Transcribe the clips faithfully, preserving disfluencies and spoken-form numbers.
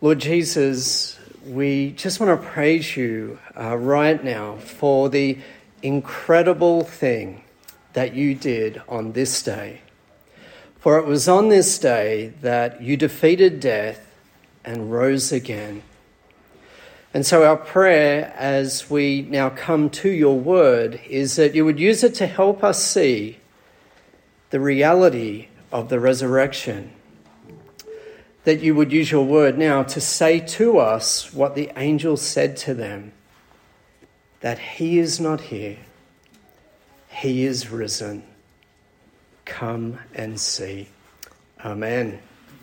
Lord Jesus, we just want to praise you uh, right now for the incredible thing that you did on this day. For it was on this day that you defeated death and rose again. And so our prayer as we now come to your word is that you would use it to help us see the reality of the resurrection. That you would use your word now to say to us what the angel said to them, that he is not here, he is risen. Come and see. Amen.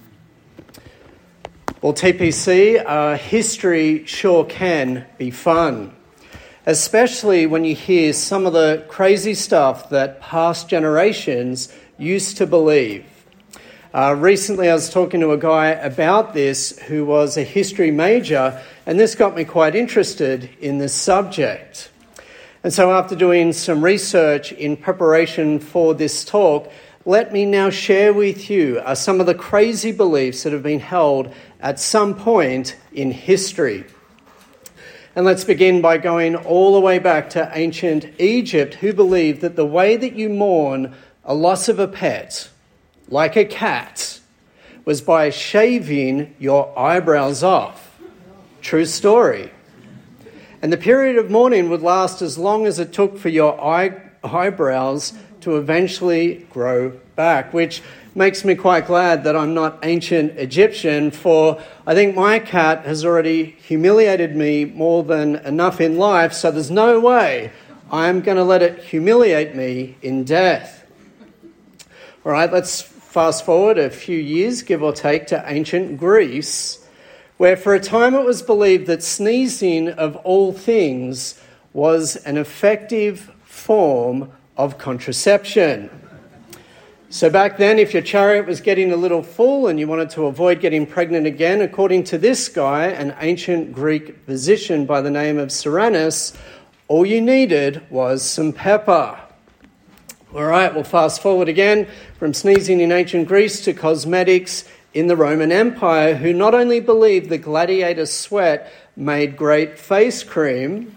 Well, T P C, uh, history sure can be fun, especially when you hear some of the crazy stuff that past generations used to believe. Uh, recently, I was talking to a guy about this who was a history major, and this got me quite interested in this subject. And so after doing some research in preparation for this talk, let me now share with you uh, some of the crazy beliefs that have been held at some point in history. And let's begin by going all the way back to ancient Egypt, who believed that the way that you mourn a loss of a pet, like a cat, was by shaving your eyebrows off. True story. And the period of mourning would last as long as it took for your eye, eyebrows to eventually grow back, which makes me quite glad that I'm not ancient Egyptian, for I think my cat has already humiliated me more than enough in life, so there's no way I'm going to let it humiliate me in death. All right, let's fast forward a few years, give or take, to ancient Greece, where for a time it was believed that sneezing of all things was an effective form of contraception. So back then, if your chariot was getting a little full and you wanted to avoid getting pregnant again, according to this guy, an ancient Greek physician by the name of Cyrannus, all you needed was some pepper. All right, we'll fast forward again from sneezing in ancient Greece to cosmetics in the Roman Empire, who not only believed the gladiator sweat made great face cream,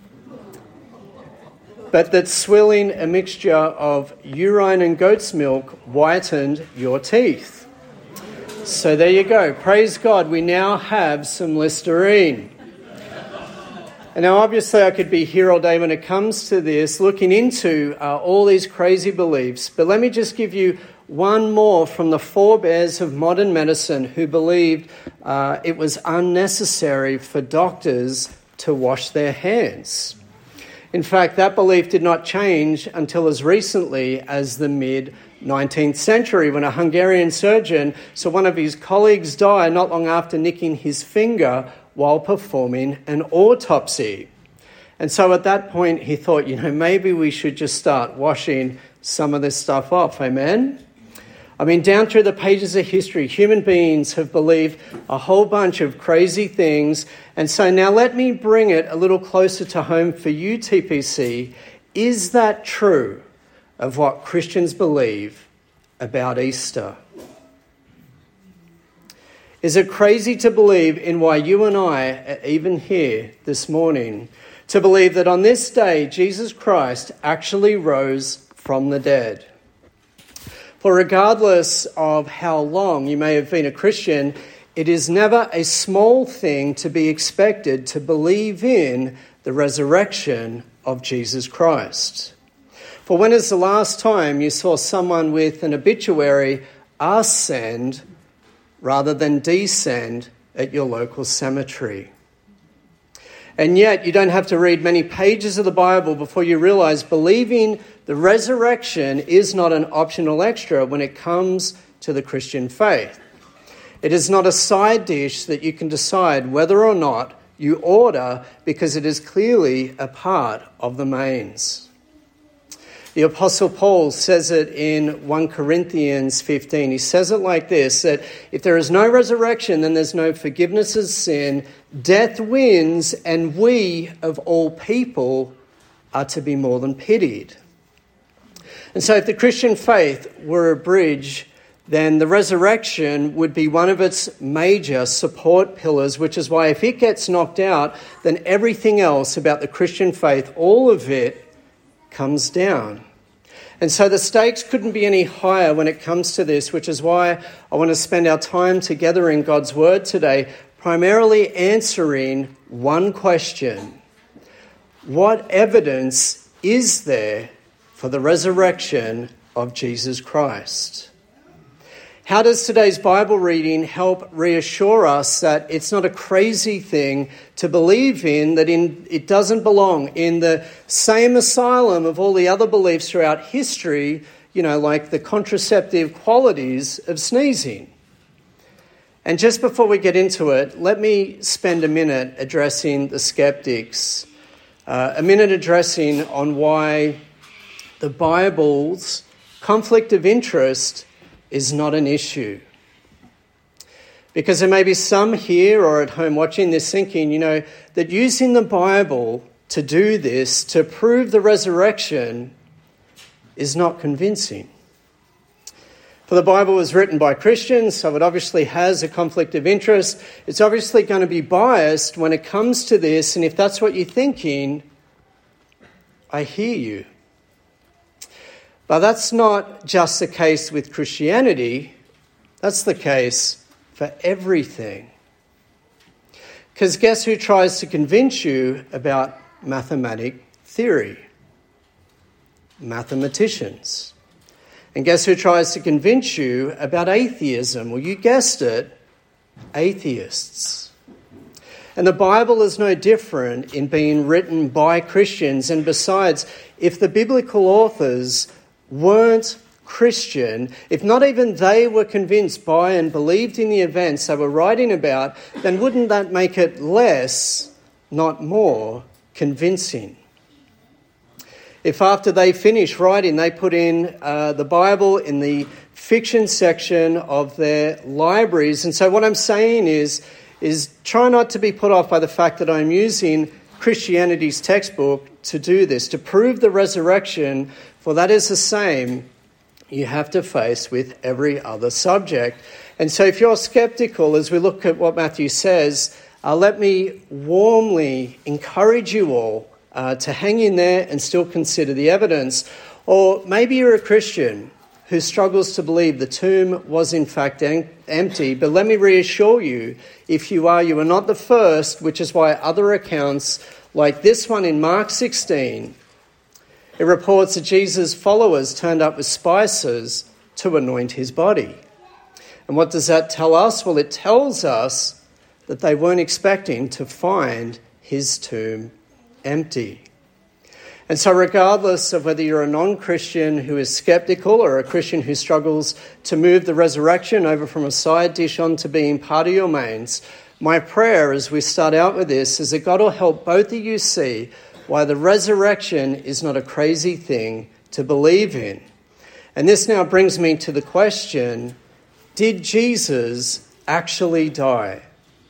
but that swilling a mixture of urine and goat's milk whitened your teeth. So there you go. Praise God, we now have some Listerine. And now obviously I could be here all day when it comes to this, looking into uh, all these crazy beliefs. But let me just give you one more from the forebears of modern medicine who believed uh, it was unnecessary for doctors to wash their hands. In fact, that belief did not change until as recently as the mid-nineteenth century, when a Hungarian surgeon saw one of his colleagues die not long after nicking his finger while performing an autopsy. And so at that point, he thought, you know, maybe we should just start washing some of this stuff off, amen? I mean, down through the pages of history, human beings have believed a whole bunch of crazy things. And so now let me bring it a little closer to home for you, T P C. Is that true of what Christians believe about Easter? Is it crazy to believe in why you and I are even here this morning, to believe that on this day, Jesus Christ actually rose from the dead? For regardless of how long you may have been a Christian, it is never a small thing to be expected to believe in the resurrection of Jesus Christ. For when is the last time you saw someone with an obituary ascend rather than descend at your local cemetery? And yet you don't have to read many pages of the Bible before you realize believing the resurrection is not an optional extra when it comes to the Christian faith. It is not a side dish that you can decide whether or not you order, because it is clearly a part of the mains. The Apostle Paul says it in First Corinthians fifteen. He says it like this, that if there is no resurrection, then there's no forgiveness of sin. Death wins, and we, of all people, are to be more than pitied. And so if the Christian faith were a bridge then the resurrection would be one of its major support pillars, which is why if it gets knocked out, then everything else about the Christian faith, all of it, comes down. And so the stakes couldn't be any higher when it comes to this, which is why I want to spend our time together in God's Word today, primarily answering one question. What evidence is there for the resurrection of Jesus Christ? How does today's Bible reading help reassure us that it's not a crazy thing to believe in, that in, it doesn't belong in the same asylum of all the other beliefs throughout history, you know, like the contraceptive qualities of sneezing? And just before we get into it, let me spend a minute addressing the skeptics, uh, a minute addressing on why the Bible's conflict of interest is not an issue. Because there may be some here or at home watching this thinking, you know, that using the Bible to do this, to prove the resurrection, is not convincing. For the Bible was written by Christians, so it obviously has a conflict of interest. It's obviously going to be biased when it comes to this, and if that's what you're thinking, I hear you. But that's not just the case with Christianity. That's the case for everything. Because guess who tries to convince you about mathematic theory? Mathematicians. And guess who tries to convince you about atheism? Well, you guessed it, atheists. And the Bible is no different in being written by Christians. And besides, if the biblical authors weren't Christian, if not even they were convinced by and believed in the events they were writing about, then wouldn't that make it less, not more, convincing? If after they finish writing, they put in uh, the Bible in the fiction section of their libraries. And so what I'm saying is, is try not to be put off by the fact that I'm using Christianity's textbook to do this, to prove the resurrection, for that is the same you have to face with every other subject. And so if you're skeptical, as we look at what Matthew says, uh, let me warmly encourage you all uh, to hang in there and still consider the evidence. Or maybe you're a Christian who struggles to believe the tomb was in fact em- empty, but let me reassure you, if you are, you are not the first, which is why other accounts like this one in Mark sixteen, it reports that Jesus' followers turned up with spices to anoint his body. And what does that tell us? Well, it tells us that they weren't expecting to find his tomb empty. And so regardless of whether you're a non-Christian who is skeptical or a Christian who struggles to move the resurrection over from a side dish onto being part of your mains, my prayer as we start out with this is that God will help both of you see why the resurrection is not a crazy thing to believe in. And this now brings me to the question, did Jesus actually die?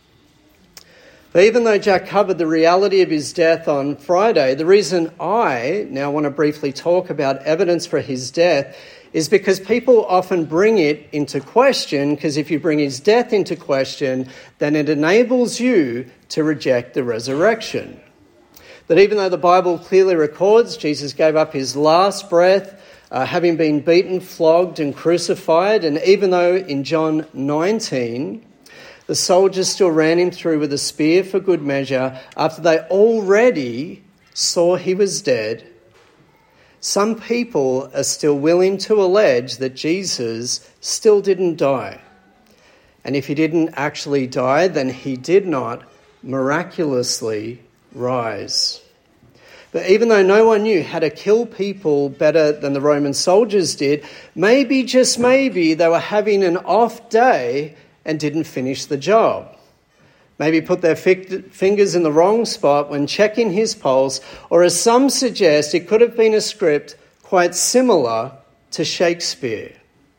But even though Jack covered the reality of his death on Friday, the reason I now want to briefly talk about evidence for his death is because people often bring it into question, because if you bring his death into question, then it enables you to reject the resurrection. That even though the Bible clearly records Jesus gave up his last breath, uh, having been beaten, flogged and crucified, and even though in John nineteen, the soldiers still ran him through with a spear for good measure after they already saw he was dead, some people are still willing to allege that Jesus still didn't die. And if he didn't actually die, then he did not miraculously rise. But even though no one knew how to kill people better than the Roman soldiers did, maybe, just maybe, they were having an off day and didn't finish the job. Maybe put their fingers in the wrong spot when checking his pulse, or as some suggest, it could have been a script quite similar to Shakespeare,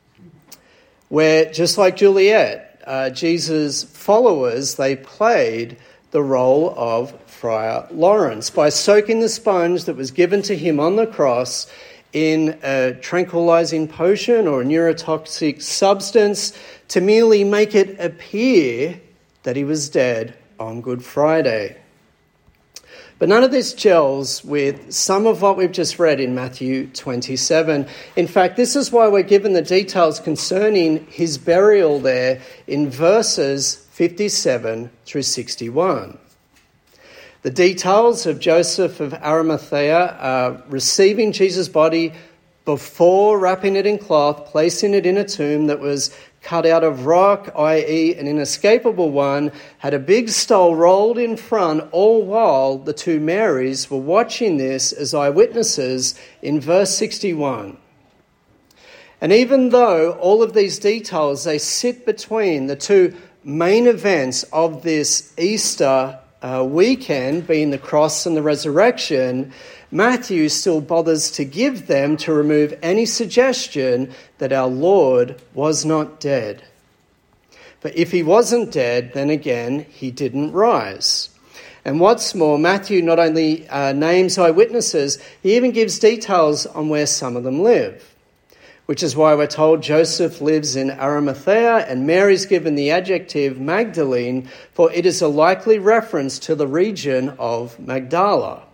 where, just like Juliet, uh, Jesus' followers, they played the role of Friar Lawrence by soaking the sponge that was given to him on the cross in a tranquilizing potion or a neurotoxic substance to merely make it appear that he was dead on Good Friday. But none of this gels with some of what we've just read in Matthew twenty-seven. In fact, this is why we're given the details concerning his burial there in verses fifty-seven through sixty-one. The details of Joseph of Arimathea uh, receiving Jesus' body before wrapping it in cloth, placing it in a tomb that was cut out of rock, that is an inescapable one, had a big stole rolled in front, all while the two Marys were watching this as eyewitnesses in verse sixty-one. And even though all of these details, they sit between the two main events of this Easter uh, weekend, being the cross and the resurrection, Matthew still bothers to give them to remove any suggestion that our Lord was not dead. But if he wasn't dead, then again, he didn't rise. And what's more, Matthew not only uh, names eyewitnesses, he even gives details on where some of them live. Which is why we're told Joseph lives in Arimathea and Mary's given the adjective Magdalene, for it is a likely reference to the region of Magdala.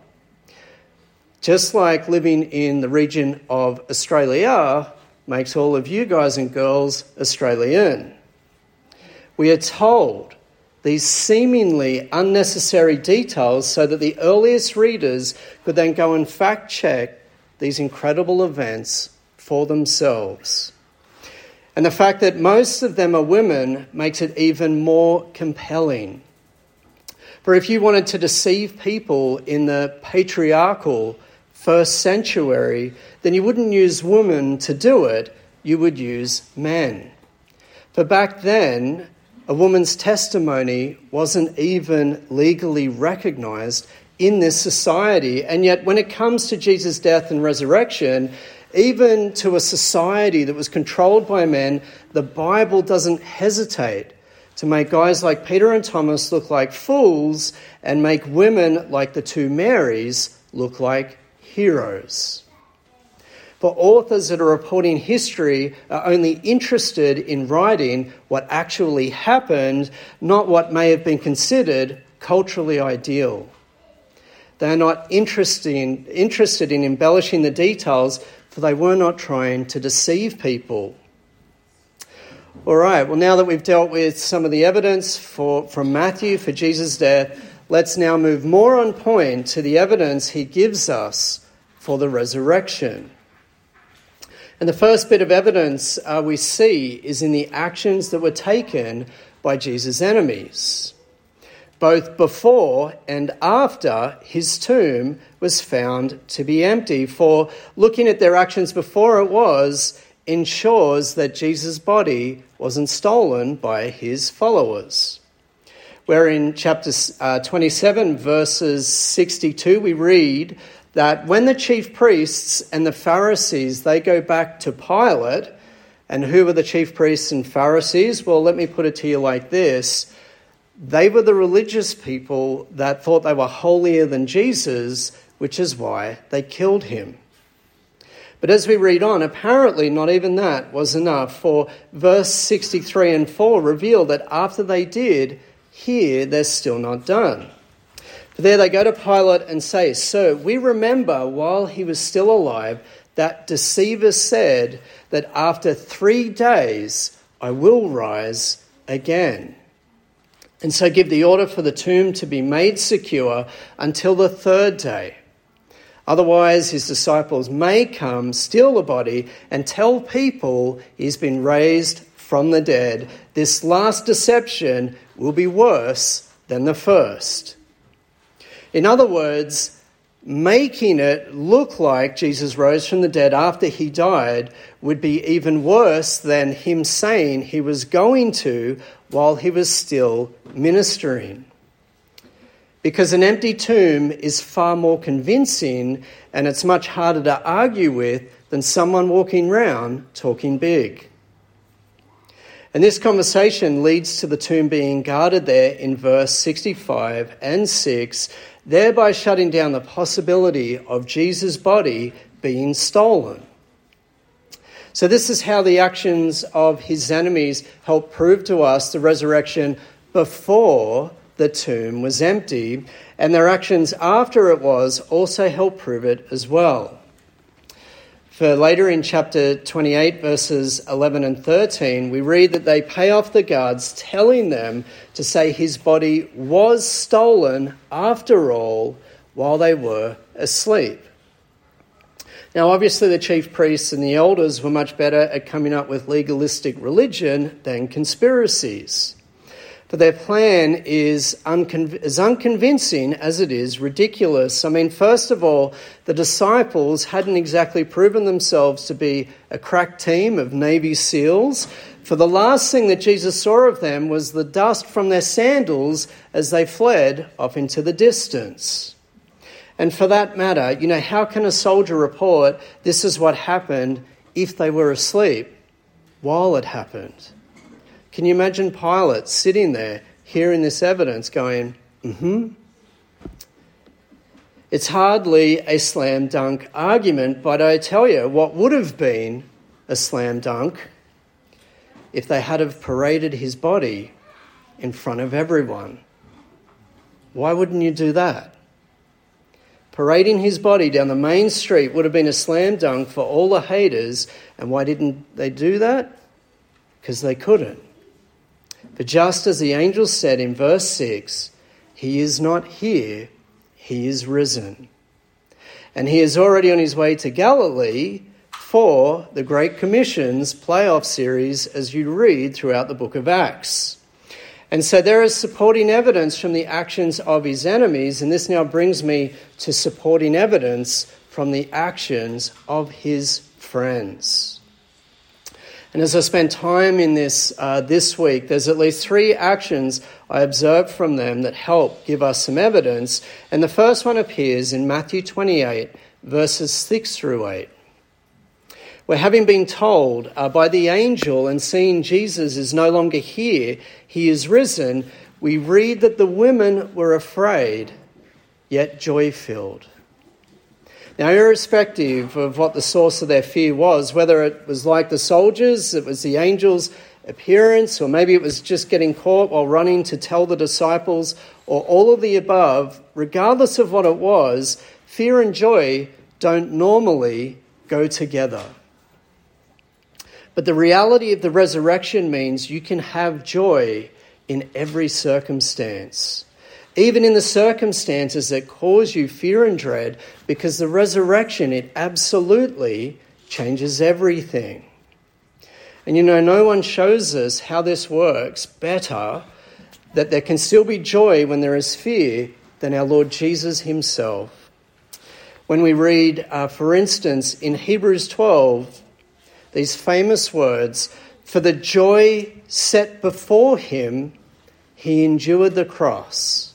Just like living in the region of Australia makes all of you guys and girls Australian. We are told these seemingly unnecessary details so that the earliest readers could then go and fact check these incredible events for themselves. And the fact that most of them are women makes it even more compelling. For if you wanted to deceive people in the patriarchal first century, then you wouldn't use women to do it, you would use men. For back then, a woman's testimony wasn't even legally recognised in this society. And yet when it comes to Jesus' death and resurrection, even to a society that was controlled by men, the Bible doesn't hesitate to make guys like Peter and Thomas look like fools and make women like the two Marys look like heroes. For authors that are reporting history are only interested in writing what actually happened, not what may have been considered culturally ideal. They are not interested in, interested in embellishing the details, for they were not trying to deceive people. All right, well, now that we've dealt with some of the evidence for, from Matthew for Jesus' death, let's now move more on point to the evidence he gives us for the resurrection. And the first bit of evidence uh, we see is in the actions that were taken by Jesus' enemies, both before and after his tomb was found to be empty. For looking at their actions before it was ensures that Jesus' body wasn't stolen by his followers. Where in chapter uh, twenty-seven, verses sixty-two, we read that when the chief priests and the Pharisees, they go back to Pilate, and who were the chief priests and Pharisees? Well, let me put it to you like this. They were the religious people that thought they were holier than Jesus, which is why they killed him. But as we read on, apparently not even that was enough, for verse sixty-three and four reveal that after they did, here they're still not done. For there they go to Pilate and say, "Sir, we remember while he was still alive that deceiver said that after three days I will rise again. And so give the order for the tomb to be made secure until the third day. Otherwise, his disciples may come, steal the body, and tell people he's been raised from the dead. This last deception will be worse than the first." In other words, making it look like Jesus rose from the dead after he died would be even worse than him saying he was going to while he was still ministering. Because an empty tomb is far more convincing, and it's much harder to argue with than someone walking around talking big. And this conversation leads to the tomb being guarded there in verse sixty-five and six, thereby shutting down the possibility of Jesus' body being stolen. So this is how the actions of his enemies help prove to us the resurrection before the tomb was empty, and their actions after it was also help prove it as well. For later in chapter twenty-eight, verses eleven and thirteen, we read that they pay off the guards, telling them to say his body was stolen after all while they were asleep. Now, obviously, the chief priests and the elders were much better at coming up with legalistic religion than conspiracies. But their plan is uncon- as unconvincing as it is ridiculous. I mean, first of all, the disciples hadn't exactly proven themselves to be a crack team of Navy SEALs. For the last thing that Jesus saw of them was the dust from their sandals as they fled off into the distance. And for that matter, you know, how can a soldier report this is what happened if they were asleep while it happened? Can you imagine Pilate sitting there hearing this evidence going, mm-hmm? It's hardly a slam dunk argument, but I tell you what would have been a slam dunk if they had have paraded his body in front of everyone. Why wouldn't you do that? Parading his body down the main street would have been a slam dunk for all the haters. And why didn't they do that? Because they couldn't. But just as the angel said in verse six, he is not here, he is risen. And he is already on his way to Galilee for the Great Commission's playoff series as you read throughout the book of Acts. And so there is supporting evidence from the actions of his enemies, and this now brings me to supporting evidence from the actions of his friends. And as I spend time in this uh, this week, there's at least three actions I observed from them that help give us some evidence. And the first one appears in Matthew twenty-eight, verses six through eight. Where having been told uh, by the angel and seeing Jesus is no longer here, he is risen, we read that the women were afraid, yet joy-filled. Now, irrespective of what the source of their fear was, whether it was like the soldiers, it was the angel's appearance, or maybe it was just getting caught while running to tell the disciples, or all of the above, regardless of what it was, fear and joy don't normally go together. But the reality of the resurrection means you can have joy in every circumstance, even in the circumstances that cause you fear and dread, because the resurrection, it absolutely changes everything. And you know, no one shows us how this works better, that there can still be joy when there is fear, than our Lord Jesus himself. When we read, uh, for instance, in Hebrews twelve, these famous words, for the joy set before him, he endured the cross.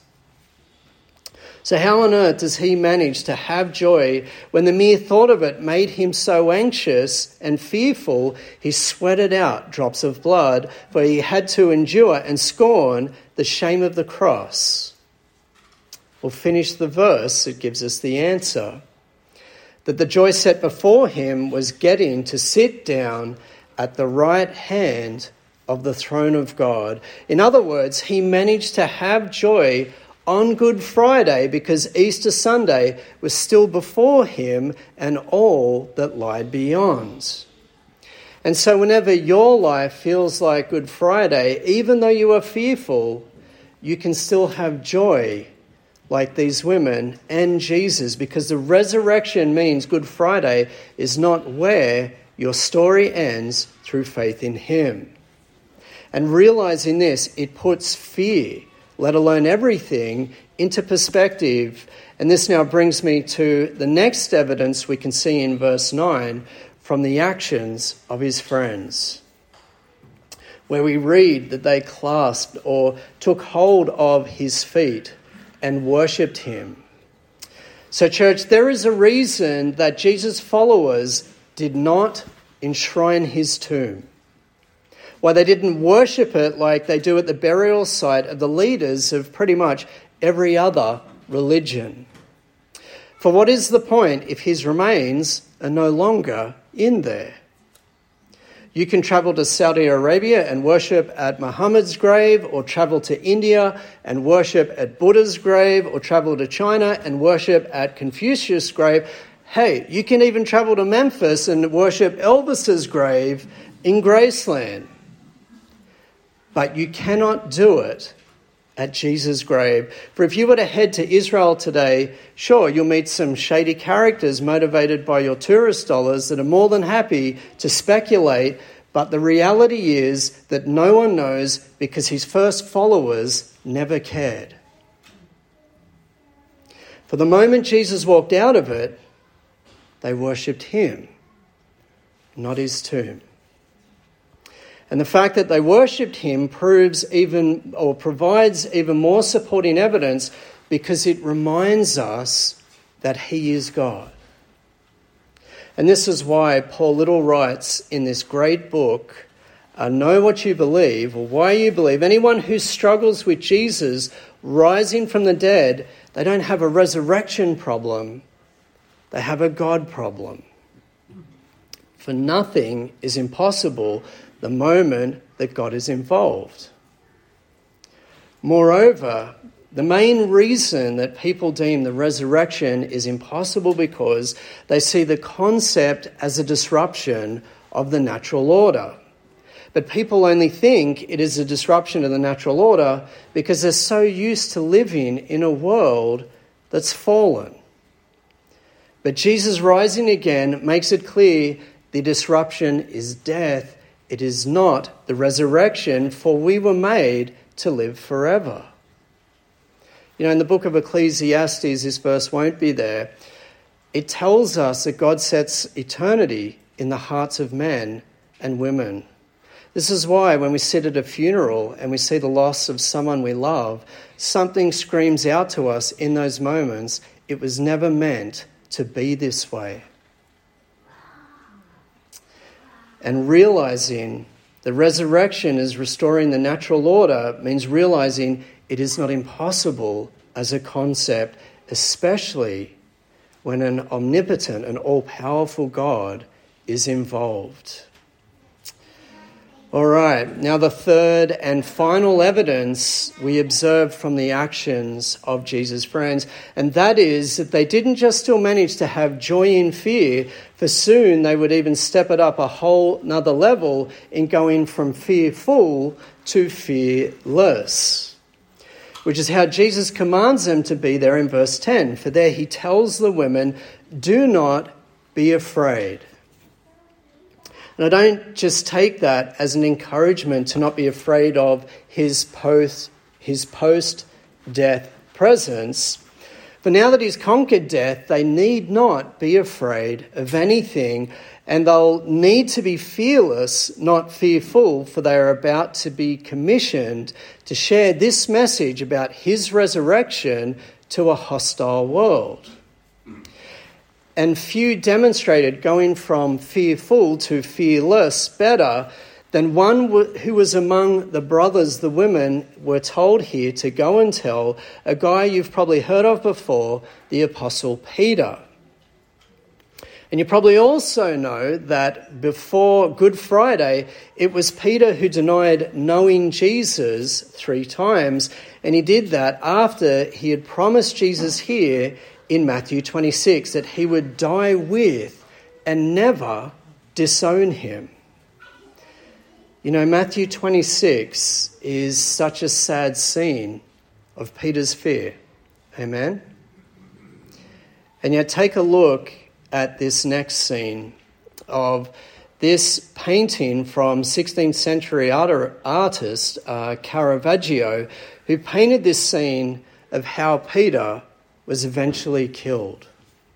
So how on earth does he manage to have joy when the mere thought of it made him so anxious and fearful, he sweated out drops of blood, for he had to endure and scorn the shame of the cross? We'll finish the verse, it gives us the answer. That the joy set before him was getting to sit down at the right hand of the throne of God. In other words, he managed to have joy on Good Friday because Easter Sunday was still before him and all that lied beyond. And so whenever your life feels like Good Friday, even though you are fearful, you can still have joy like these women and Jesus, because the resurrection means Good Friday is not where your story ends through faith in him. And realizing this, it puts fear, let alone everything, into perspective. And this now brings me to the next evidence we can see in verse nine from the actions of his friends, where we read that they clasped or took hold of his feet and worshipped him. So, church, there is a reason that Jesus' followers did not enshrine his tomb. Why they didn't worship it like they do at the burial site of the leaders of pretty much every other religion. For what is the point if his remains are no longer in there? You can travel to Saudi Arabia and worship at Muhammad's grave, or travel to India and worship at Buddha's grave, or travel to China and worship at Confucius' grave. Hey, you can even travel to Memphis and worship Elvis's grave in Graceland. But you cannot do it at Jesus' grave. For if you were to head to Israel today, sure, you'll meet some shady characters motivated by your tourist dollars that are more than happy to speculate, but the reality is that no one knows because his first followers never cared. For the moment Jesus walked out of it, they worshipped him, not his tomb. And the fact that they worshipped him proves even, or provides even more supporting evidence, because it reminds us that he is God. And this is why Paul Little writes in this great book, uh, Know What You Believe, or Why You Believe. Anyone who struggles with Jesus rising from the dead, they don't have a resurrection problem, they have a God problem. For nothing is impossible the moment that God is involved. Moreover, the main reason that people deem the resurrection is impossible because they see the concept as a disruption of the natural order. But people only think it is a disruption of the natural order because they're so used to living in a world that's fallen. But Jesus rising again makes it clear the disruption is death. It is not the resurrection, for we were made to live forever. You know, in the book of Ecclesiastes, this verse won't be there. It tells us that God sets eternity in the hearts of men and women. This is why when we sit at a funeral and we see the loss of someone we love, something screams out to us in those moments, it was never meant to be this way. And realizing the resurrection is restoring the natural order means realizing it is not impossible as a concept, especially when an omnipotent and all-powerful God is involved. All right, now the third and final evidence we observe from the actions of Jesus' friends, and that is that they didn't just still manage to have joy in fear, for soon they would even step it up a whole nother level in going from fearful to fearless, which is how Jesus commands them to be there in verse ten. For there he tells the women, do not be afraid. And I don't just take that as an encouragement to not be afraid of his post, his post-death presence. For now that he's conquered death, they need not be afraid of anything, and they'll need to be fearless, not fearful, for they are about to be commissioned to share this message about his resurrection to a hostile world. And few demonstrated going from fearful to fearless better than one who was among the brothers the women were told here to go and tell, a guy you've probably heard of before, the Apostle Peter. And you probably also know that before Good Friday, it was Peter who denied knowing Jesus three times, and he did that after he had promised Jesus here in Matthew twenty-six, that he would die with and never disown him. You know, Matthew twenty-six is such a sad scene of Peter's fear. Amen? And yet take a look at this next scene of this painting from sixteenth century art- artist uh, Caravaggio, who painted this scene of how Peter was eventually killed.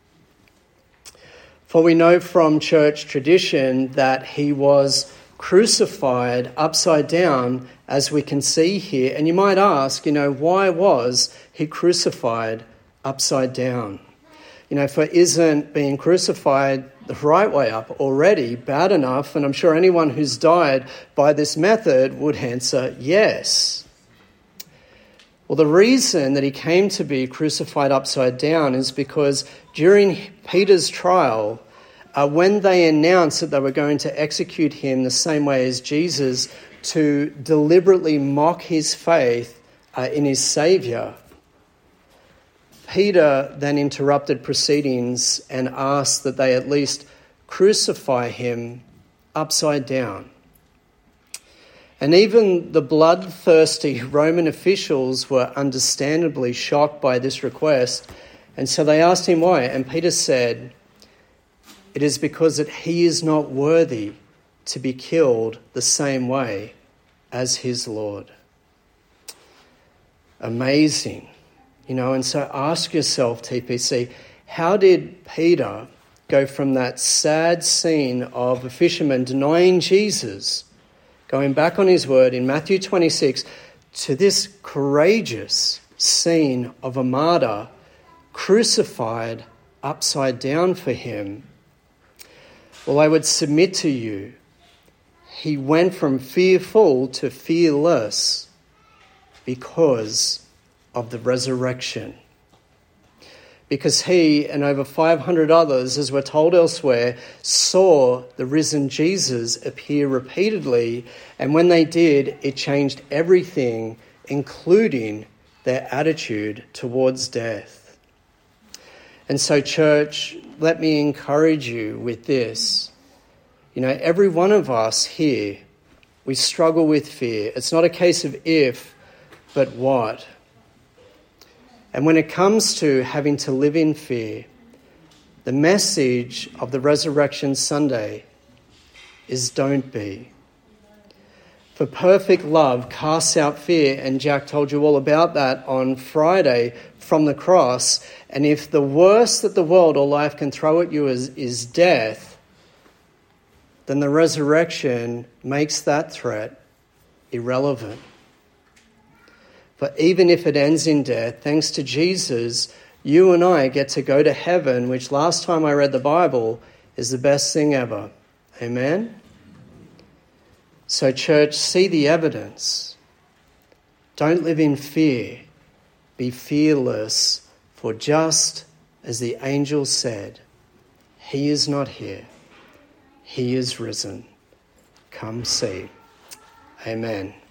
For we know from church tradition that he was crucified upside down, as we can see here. And you might ask, you know, why was he crucified upside down? You know, for isn't being crucified the right way up already bad enough? And I'm sure anyone who's died by this method would answer yes. Well, the reason that he came to be crucified upside down is because during Peter's trial, uh, when they announced that they were going to execute him the same way as Jesus to deliberately mock his faith uh, in his Saviour, Peter then interrupted proceedings and asked that they at least crucify him upside down. And even the bloodthirsty Roman officials were understandably shocked by this request, and so they asked him why. And Peter said, "It is because that he is not worthy to be killed the same way as his Lord." Amazing. You know, and so ask yourself, T P C, how did Peter go from that sad scene of a fisherman denying Jesus, going back on his word in Matthew twenty-six, to this courageous scene of a martyr crucified upside down for him? Well, I would submit to you, he went from fearful to fearless because of the resurrection. Because he and over five hundred others, as we're told elsewhere, saw the risen Jesus appear repeatedly, and when they did, it changed everything, including their attitude towards death. And so, church, let me encourage you with this. You know, every one of us here, we struggle with fear. It's not a case of if, but what. And when it comes to having to live in fear, the message of the Resurrection Sunday is don't be. For perfect love casts out fear, and Jack told you all about that on Friday from the cross. And if the worst that the world or life can throw at you is, is death, then the resurrection makes that threat irrelevant. But even if it ends in death, thanks to Jesus, you and I get to go to heaven, which last time I read the Bible is the best thing ever. Amen? So, church, see the evidence. Don't live in fear. Be fearless, for just as the angel said, he is not here. He is risen. Come see. Amen.